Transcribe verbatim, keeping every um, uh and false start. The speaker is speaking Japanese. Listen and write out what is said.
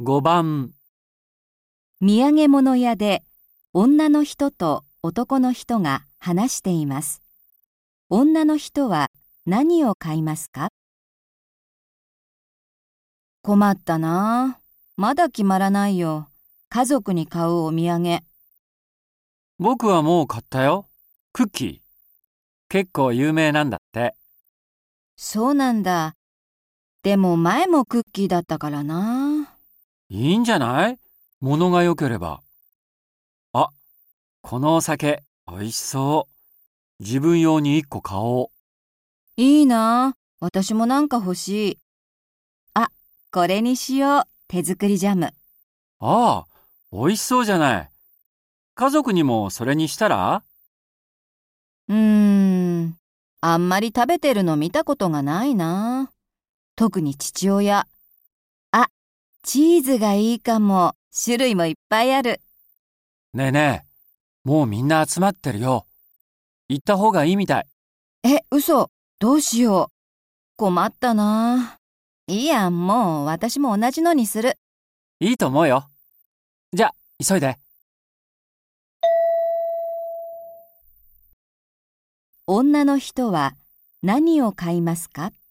ごばん、 土産物屋で女の人と男の人が話しています。女の人は何を買いますか？困ったなあ。まだ決まらないよ。家族に買うお土産。 僕はもう買ったよ。クッキー。結構有名なんだって。 そうなんだ。でも前もクッキーだったからな。 いいんじゃない？物が良ければ。あ、このお酒、美味しそう。自分用に一個買おう。 いいなあ。私もなんか欲しい。あ、これにしよう。手作りジャム。 ああ、美味しそうじゃない。家族にもそれにしたら？ うーん。あんまり食べてるの見たことがないな。特に父親。あ、チーズがいいかも。種類もいっぱいある。 ねえねえ、もうみんな集まってるよ。行った方がいいみたい。 え、嘘。どうしよう。困ったな。いいや、もう私も同じのにする。 いいと思うよ。じゃあ、急いで。 女の人は何を買いますか？